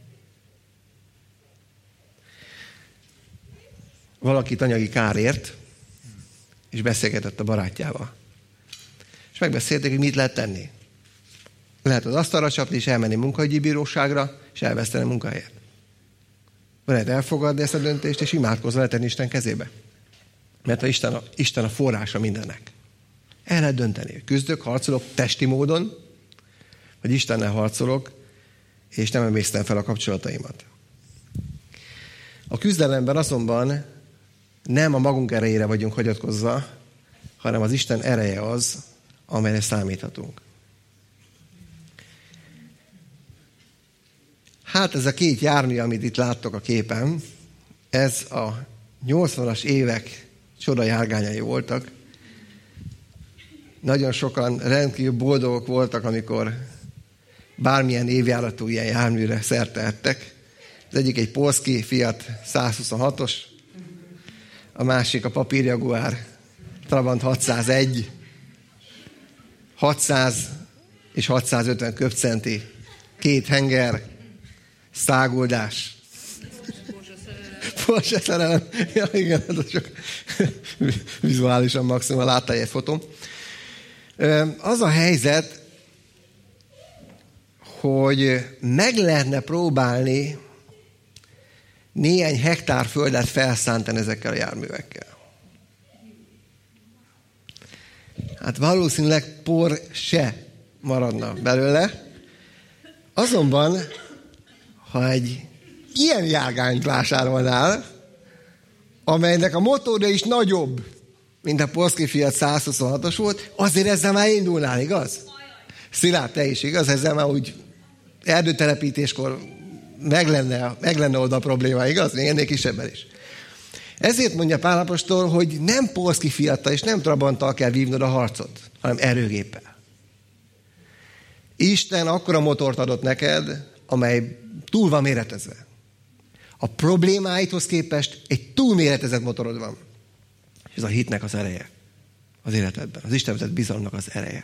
Speaker 1: Valakit anyagi kárért, és beszélgetett a barátjával. És megbeszélték, hogy mit lehet tenni. Lehet az asztalra csapni, és elmenni munkaügyi bíróságra, és elveszteni a munkahelyet. Lehet elfogadni ezt a döntést, és imádkozva letenni Isten kezébe. Mert a Isten a, Isten a forrása mindennek. El lehet dönteni, hogy küzdök, harcolok testi módon, vagy Istennel harcolok, és nem emésztem fel a kapcsolataimat. A küzdelemben azonban nem a magunk erejére vagyunk hagyatkozva, hanem az Isten ereje az, amelyre számíthatunk. Hát ez a két jármű, amit itt láttok a képen, ez a nyolcvanas évek csodajárgányai voltak. Nagyon sokan rendkívül boldogok voltak, amikor bármilyen évjáratú ilyen járműre szertehettek. Az egyik egy Polski Fiat százhuszonhatos, a másik a Papír Jaguar Trabant hatszázegy, hatszáz és hatszázötven köbcenti, két henger, száguldás. Porsche szerelem. Ja, igen, ez csak vizuálisan maximum láttál egy fotón. Az a helyzet, hogy meg lehetne próbálni néhány hektár földet felszántani ezekkel a járművekkel. Hát valószínűleg por se maradna belőle. Azonban, ha egy ilyen járgányt vásárolnál, amelynek a motorja is nagyobb, mint a Polski Fiat száz huszonhatos volt, azért ezzel már indulnál, igaz? Szilárd, te is, igaz? Ezzel már úgy erdőtelepítéskor meg lenne, meg lenne oda a probléma, igaz? Még ennél kisebben is. Ezért mondja Pál apostol, hogy nem Polski Fiattal és nem Trabanttal kell vívnod a harcot, hanem erőgéppel. Isten akkora motort adott neked, amely túl van méretezve. A problémáidhoz képest egy túlméretezett motorod van. És ez a hitnek az ereje az életedben. Az Isten vezet bizalomnak az ereje.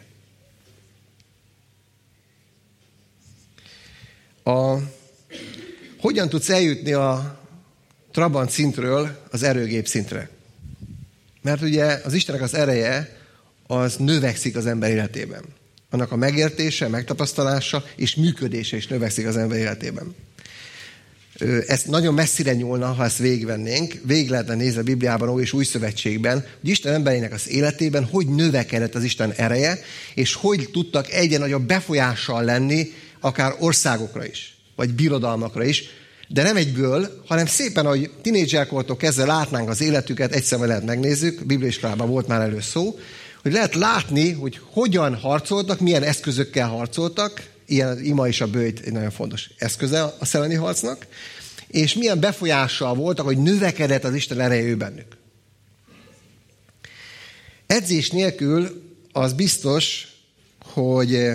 Speaker 1: A, hogyan tudsz eljutni a Trabant szintről az erőgép szintre? Mert ugye az Istennek az ereje az növekszik az ember életében. Annak a megértése, megtapasztalása és működése is növekszik az ember életében. Ez nagyon messzire nyúlna, ha ezt végigvennénk. Végig lehetne nézni a Bibliában, Ó és Új Szövetségben, hogy Isten emberének az életében hogy növekedett az Isten ereje, és hogy tudtak egyre nagyobb befolyással lenni, akár országokra is, vagy birodalmakra is, de nem egyből, hanem szépen, ahogy tinédzserkortól kezdve látnánk az életüket, egyszer lehet megnézzük, bibliaiskolában volt már elő szó, hogy lehet látni, hogy hogyan harcoltak, milyen eszközökkel harcoltak, ilyen ima és a bőjt egy nagyon fontos eszköze a szellemi harcnak, és milyen befolyással voltak, hogy növekedett az Isten ereje ő bennük. Edzés nélkül az biztos, hogy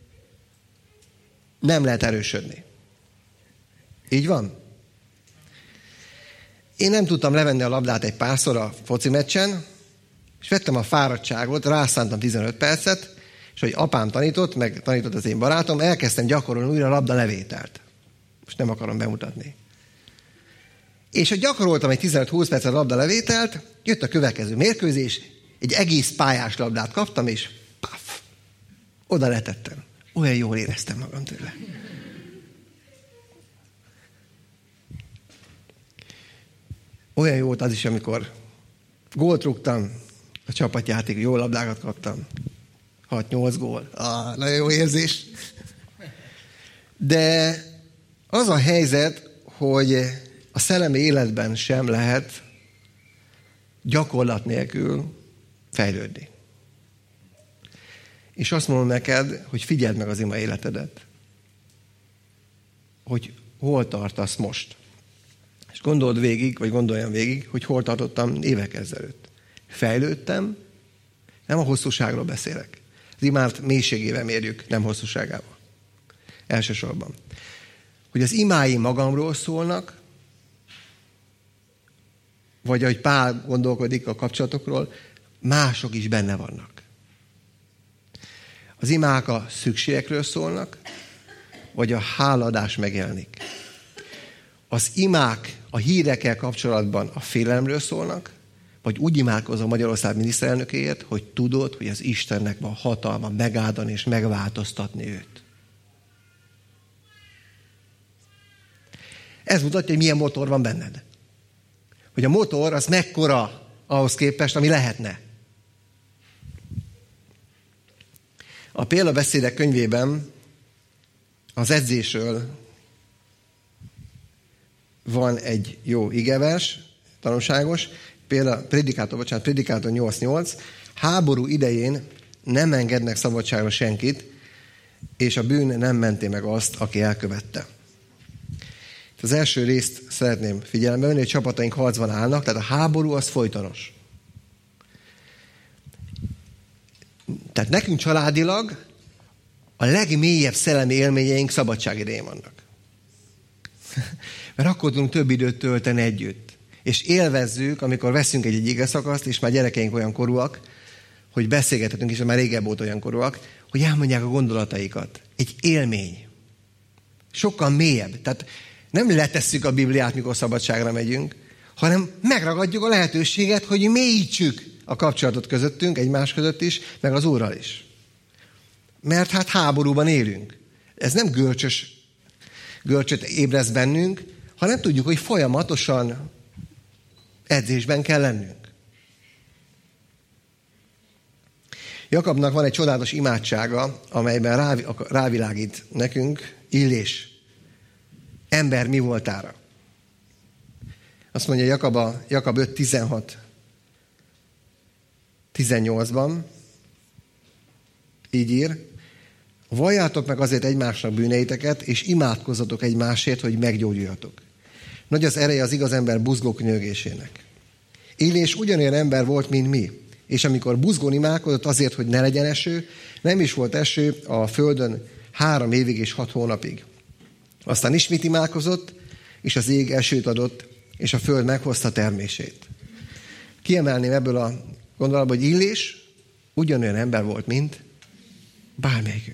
Speaker 1: nem lehet erősödni. Így van? Én nem tudtam levenni a labdát egy párszor a foci meccsen, és vettem a fáradtságot, rászántam tizenöt percet, és hogy apám tanított, meg tanított az én barátom, elkezdtem gyakorolni újra a labda levételt. Most nem akarom bemutatni. És hogy gyakoroltam egy tizenöt-húsz percet a labda levételt, jött a következő mérkőzés, egy egész pályás labdát kaptam, és paf, oda letettem. Olyan jól éreztem magam tőle. Olyan jó volt az is, amikor gólt rúgtam, a csapatjáték, jó labdákat kaptam. hat-nyolc gól. Ah, nagyon jó érzés. De az a helyzet, hogy a szellemi életben sem lehet gyakorlat nélkül fejlődni. És azt mondom neked, hogy figyeld meg az ima életedet. Hogy hol tartasz most. És gondold végig, vagy gondoljam végig, hogy hol tartottam évek ezelőtt. Fejlődtem, nem a hosszúságról beszélek. Az imát mélységével mérjük, nem hosszúságával. Elsősorban. Hogy az imáim magamról szólnak, vagy ahogy Pál gondolkodik a kapcsolatokról, mások is benne vannak. Az imák a szükségekről szólnak, vagy a háladás megjelenik. Az imák a hírekkel kapcsolatban a félelemről szólnak, vagy úgy imádkozom Magyarország miniszterelnökéért, hogy tudod, hogy az Istennek van hatalma megáldani és megváltoztatni őt. Ez mutatja, hogy milyen motor van benned. Hogy a motor az mekkora ahhoz képest, ami lehetne. A példabeszédek könyvében az edzésről van egy jó igevers, tanulságos, például Prédikátor, bocsánat, Prédikátor nyolc nyolc, háború idején nem engednek szabadságra senkit, és a bűn nem menti meg azt, aki elkövette. Az első részt szeretném figyelembe venni, hogy csapataink harcban állnak, tehát a háború az folytonos. Tehát nekünk családilag a legmélyebb szellemi élményeink szabadság idején vannak. Mert akkor tudunk több időt tölteni együtt. És élvezzük, amikor veszünk egy, egy igeszakaszt, és már gyerekeink olyan korúak, hogy beszélgethetünk, és már régebb óta olyan korúak, hogy elmondják a gondolataikat. Egy élmény. Sokkal mélyebb. Tehát nem letesszük a Bibliát, mikor szabadságra megyünk, hanem megragadjuk a lehetőséget, hogy mélyítsük a kapcsolatot közöttünk, egymás között is, meg az Úrral is. Mert hát háborúban élünk. Ez nem görcsös, görcsöt ébreszt bennünk, hanem tudjuk, hogy folyamatosan edzésben kell lennünk. Jakabnak van egy csodálatos imádsága, amelyben rá, rávilágít nekünk, Illés, ember mi voltára. Azt mondja Jakab, a, Jakab öt tizenhat tizennyolcban, így ír, valljátok meg azért egymásnak bűneiteket, és imádkozzatok egymásért, hogy meggyógyuljatok. Nagy az ereje az igaz ember buzgó könyörgésének. Illés ugyanolyan ember volt, mint mi, és amikor buzgón imádkozott azért, hogy ne legyen eső, nem is volt eső a földön három évig és hat hónapig. Aztán ismét imádkozott, és az ég esőt adott, és a föld meghozta termését. Kiemelném ebből a gondolatból, hogy Illés ugyanolyan ember volt, mint bármelyikünk.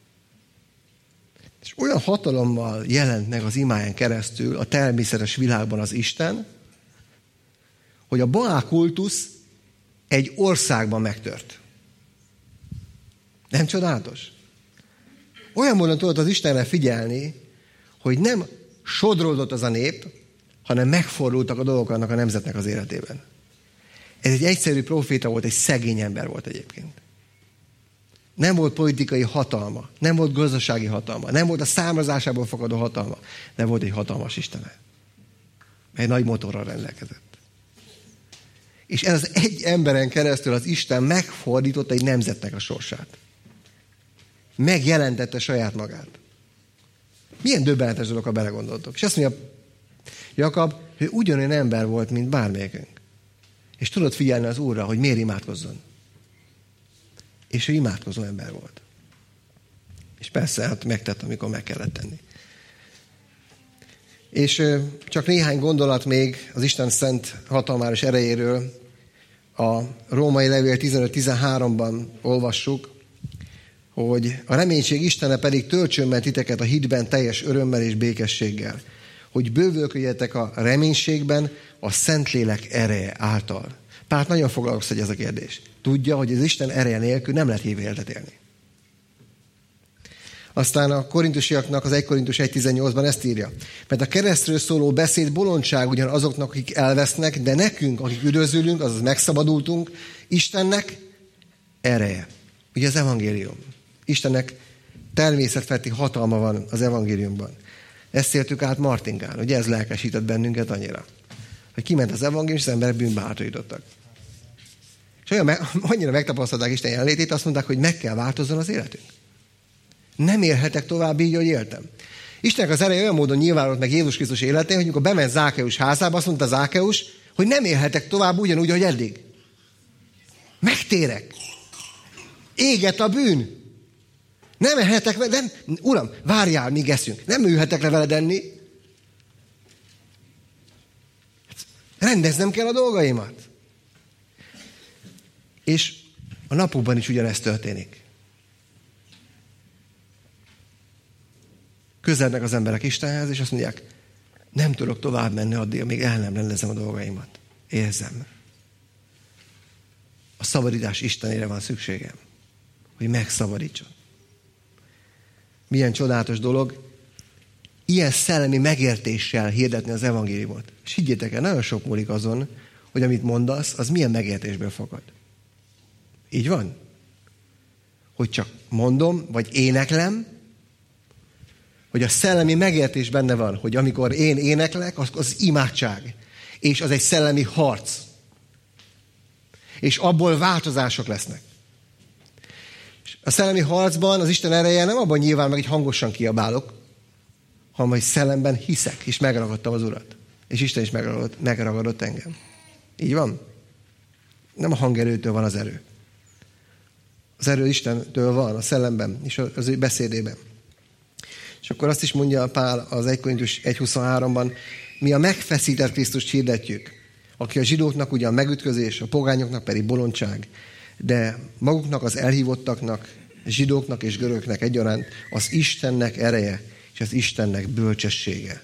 Speaker 1: És olyan hatalommal jelent meg az imáján keresztül a természetes világban az Isten, hogy a Baál kultusz egy országban megtört. Nem csodálatos? Olyan módon tudott az Istenre figyelni, hogy nem sodródott az a nép, hanem megfordultak a dolgok annak a nemzetnek az életében. Ez egy egyszerű proféta volt, egy szegény ember volt egyébként. Nem volt politikai hatalma, nem volt gazdasági hatalma, nem volt a származásából fakadó hatalma, de volt egy hatalmas Istene. Egy nagy motorral rendelkezett. És ez az egy emberen keresztül az Isten megfordította egy nemzetnek a sorsát. Megjelentette saját magát. Milyen döbbenetes dolog, ha belegondoltok. És azt mondja Jakab, hogy ugyanolyan ember volt, mint bármelyikünk. És tudott figyelni az Úrra, hogy miért imádkozzon. És ő imádkozó ember volt. És persze, hát megtett, amikor meg kellett tenni. És csak néhány gondolat még az Isten szent hatalmára és erejéről. A Római levél tizenöt tizenháromban olvassuk, hogy a reménység Istene pedig töltsön meg titeket a hitben teljes örömmel és békességgel, hogy bővölködjetek a reménységben a Szentlélek ereje által. Pál nagyon foglalkozik ez a kérdés. Tudja, hogy az Isten ereje nélkül nem lehet hívő életet élni. Aztán a korintusiaknak az egy Korintus egy tizennyolcban ezt írja. Mert a keresztről szóló beszéd bolondság ugyan azoknak, akik elvesznek, de nekünk, akik üdvözülünk, azaz megszabadultunk, Istennek ereje. Ugye az evangélium. Istennek természetfeletti hatalma van az evangéliumban. Ezt értük át Martinkán. Ugye ez lelkesített bennünket annyira. Hogy kiment az evangélium, és az emberek bűnbe hátrítottak. És olyan, annyira megtapasztalták Isten jelenlétét, azt mondták, hogy meg kell változzon az életünk. Nem élhetek tovább így, hogy éltem. Istennek az ereje olyan módon nyilvánult meg Jézus Krisztus életén, hogy amikor bement Zákeus házába, azt mondta Zákeus, hogy nem élhetek tovább ugyanúgy, ahogy eddig. Megtérek. Éget a bűn. Nem ehetek, nem, Uram, várjál, míg eszünk. Nem ülhetek le veled enni. Rendeznem kell a dolgaimat. És a napokban is ugyanezt történik. Közelednek az emberek Istenhez, és azt mondják, nem tudok tovább menni addig, amíg el nem rendezem a dolgaimat. Érzem. A szabadítás Istenére van szükségem, hogy megszabadítson. Milyen csodálatos dolog ilyen szellemi megértéssel hirdetni az evangéliumot. És higgyétek el, nagyon sok múlik azon, hogy amit mondasz, az milyen megértésből fakad. Így van? Hogy csak mondom, vagy éneklem, hogy a szellemi megértés benne van, hogy amikor én éneklek, az, az imádság. És az egy szellemi harc. És abból változások lesznek. És a szellemi harcban az Isten ereje nem abban nyilván meg, hogy hangosan kiabálok, hanem hogy szellemben hiszek, és megragadtam az Urat. És Isten is megragadott, megragadott engem. Így van? Nem a hangerőtől van az erő. Az erő Istentől van, a szellemben, és az ő beszédében. És akkor azt is mondja Pál az egy Korintus egy huszonháromban, mi a megfeszített Krisztust hirdetjük, aki a zsidóknak ugyan megütközés, a pogányoknak pedig bolondság, de maguknak az elhívottaknak, zsidóknak és görögöknek egyaránt az Istennek ereje és az Istennek bölcsessége.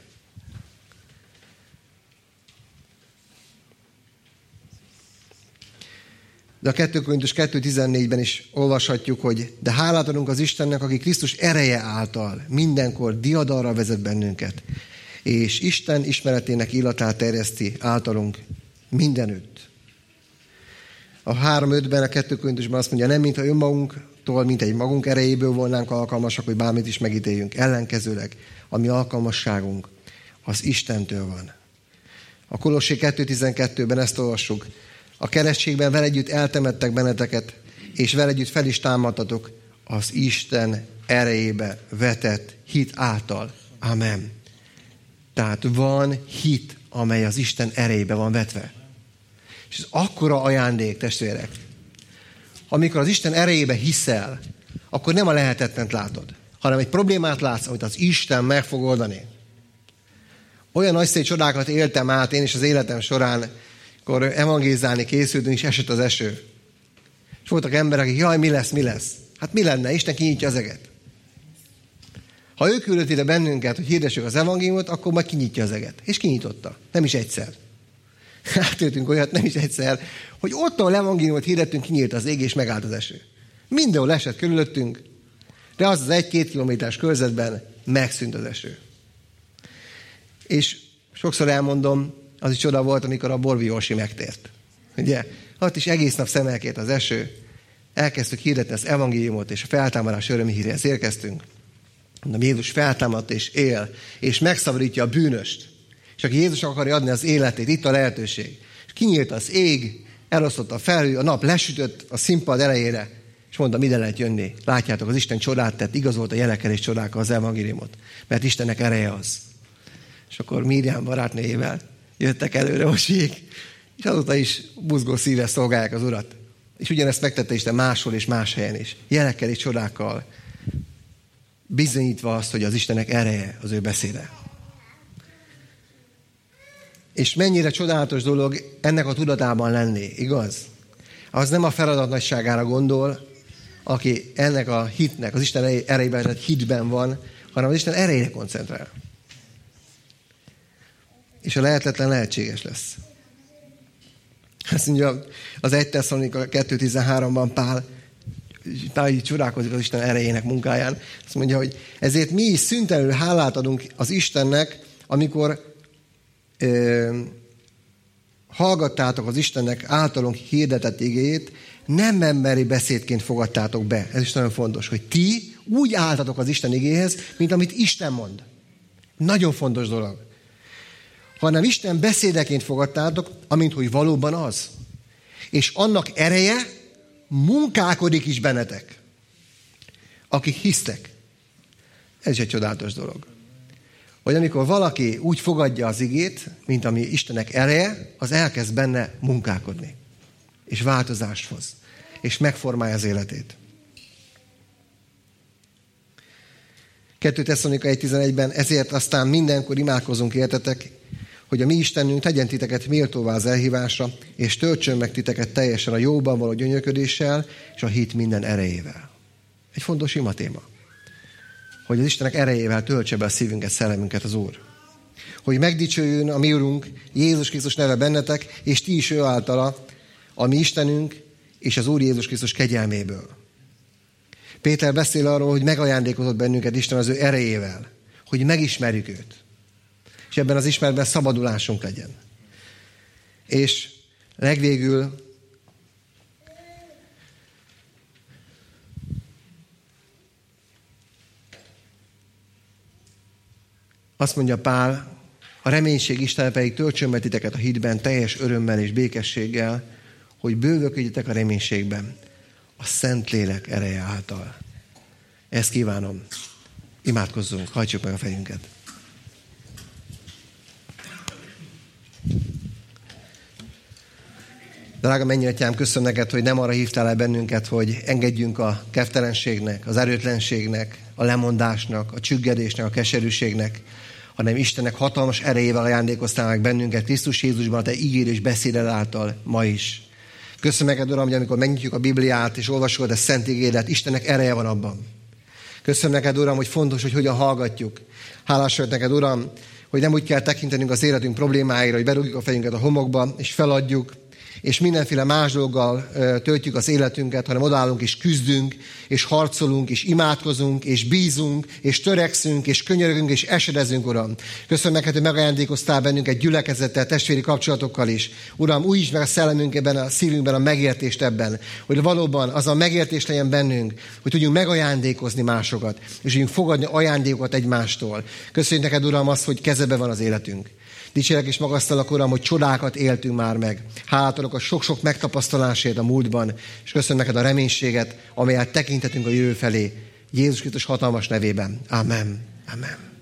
Speaker 1: De a kettő Korintus kettő tizennégyben is olvashatjuk, hogy de hálát adunk az Istennek, aki Krisztus ereje által mindenkor diadalra vezet bennünket, és Isten ismeretének illatát terjeszti általunk mindenütt. A három ötben, a kettő Korintusban azt mondja, nem mintha önmagunktól, mint egy magunk erejéből volnánk alkalmasak, hogy bármit is megítéljünk. Ellenkezőleg, a mi alkalmasságunk az Istentől van. A Kolossé kettő tizenkettőben ezt olvassuk. A keresztségben vele együtt eltemettek benneteket, és vele együtt fel is támadtatok az Isten erejébe vetett hit által. Amen. Tehát van hit, amely az Isten erejébe van vetve. És ez akkora ajándék, testvérek. Amikor az Isten erejébe hiszel, akkor nem a lehetetlent látod, hanem egy problémát látsz, amit az Isten meg fog oldani. Olyan nagyszerű csodákat éltem át én is az életem során, amikor evangélizálni készültünk, és esett az eső. És voltak emberek, akik, jaj, mi lesz, mi lesz? Hát mi lenne? Isten kinyitja az eget. Ha ő küldött ide bennünket, hogy hirdessük az evangéliumot, akkor majd kinyitja az eget. És kinyitotta. Nem is egyszer. Átéltünk olyat, nem is egyszer, hogy ott, ahol evangéliumot hirdettünk, kinyílt az ég, és megállt az eső. Mindenhol esett körülöttünk, de az az egy-két kilométeres körzetben megszűnt az eső. És sokszor elmondom, az is csoda volt, amikor a Borvi Orsi megtért. Ugye? Ott is egész nap szemelkét az eső, elkezdtük hirdetni az evangéliumot, és a feltámadás örömi híréhez érkeztünk. Mondom, Jézus feltámadt és él, és megszabadítja a bűnöst. És aki Jézus akarja adni az életét, itt a lehetőség. És kinyílt az ég, elosztott a felhő, a nap lesütött a színpad elejére, és mondta, ide lehet jönni. Látjátok, az Isten csodát tett, igazolt a jelekkel és csodákkal az evangéliumot. Mert Istennek ereje az. És akkor Miriam barátnőjével jöttek előre Orsiék, és azóta is buzgó szívvel szolgálják az Urat. És ugyanezt megtette Isten máshol és más helyen is. Jelekkel és csodákkal bizonyítva azt, hogy az Istennek ereje az ő beszéde. És mennyire csodálatos dolog ennek a tudatában lenni, igaz? Az nem a feladat nagyságára gondol, aki ennek a hitnek, az Isten erejében, tehát hitben van, hanem az Isten erejére koncentrál. És a lehetetlen lehetséges lesz. Azt mondja, az egy Tesszalonika kettő tizenháromban Pál, Pál így csodálkozik az Isten erejének munkáján. Azt mondja, hogy ezért mi is szüntelenül hálát adunk az Istennek, amikor ö, hallgattátok az Istennek általunk hirdetett igéjét, nem emberi beszédként fogadtátok be. Ez is nagyon fontos, hogy ti úgy álltatok az Isten igéhez, mint amit Isten mond. Nagyon fontos dolog. Hanem Isten beszédeként fogadtátok, amint hogy valóban az. És annak ereje munkálkodik is bennetek, akik hisztek. Ez is egy csodálatos dolog. Hogy amikor valaki úgy fogadja az igét, mint ami Istennek ereje, az elkezd benne munkálkodni. És változást hoz. És megformálja az életét. kettő Tesszalonika egy tizenegyben ezért aztán mindenkor imádkozunk értetek, hogy a mi Istenünk tegyen titeket méltóvá az elhívásra, és töltsön meg titeket teljesen a jóban való gyönyörködéssel, és a hit minden erejével. Egy fontos ima téma. Hogy az Istennek erejével töltse be a szívünket, szellemünket az Úr. Hogy megdicsőjön a mi Urunk, Jézus Krisztus neve bennetek, és ti is ő általa, a mi Istenünk, és az Úr Jézus Krisztus kegyelméből. Péter beszél arról, hogy megajándékozott bennünket Isten az ő erejével, hogy megismerjük őt. És ebben az ismeretben szabadulásunk legyen. És legvégül azt mondja Pál, a reménység Isten pedig töltsön be titeket a hitben teljes örömmel és békességgel, hogy bővölködjetek a reménységben a Szentlélek ereje által. Ezt kívánom. Imádkozzunk, hajtsuk meg a fejünket. Drága Mennyatyám, köszönöm neked, hogy nem arra hívtál el bennünket, hogy engedjünk a kedvtelenségnek, az erőtlenségnek, a lemondásnak, a csüggedésnek, a keserűségnek, hanem Istennek hatalmas erejével ajándékoztál meg bennünket Krisztus Jézusban, a te ígér és beszéded által ma is. Köszönöm neked, Uram, hogy amikor megnyitjuk a Bibliát és olvasod a szent ígéretet, Istennek ereje van abban. Köszönöm neked, Uram, hogy fontos, hogy hogyan hallgatjuk. Hálás vagyok neked, Uram, hogy nem úgy kell tekintenünk az életünk problémáira, hogy berúgjuk a fejünket a homokba, és feladjuk, és mindenféle más dologgal töltjük az életünket, hanem odállunk és küzdünk, és harcolunk, és imádkozunk, és bízunk, és törekszünk, és könyörögünk, és esedezünk, Uram. Köszönöm neked, hogy megajándékoztál bennünket gyülekezettel, testvéri kapcsolatokkal is. Uram, újítsd meg a szellemünkben, a szívünkben a megértést ebben, hogy valóban az a megértés legyen bennünk, hogy tudjunk megajándékozni másokat, és tudjunk fogadni ajándékokat egymástól. Köszönjük neked, Uram, azt, hogy kezedben van az életünk. Dicsérek és magasztalak, Uram, hogy csodákat éltünk már meg. Hálát adok a sok-sok megtapasztalásért a múltban, és köszönöm neked a reménységet, amelyet tekintetünk a jövő felé. Jézus Krisztus hatalmas nevében. Amen. Amen.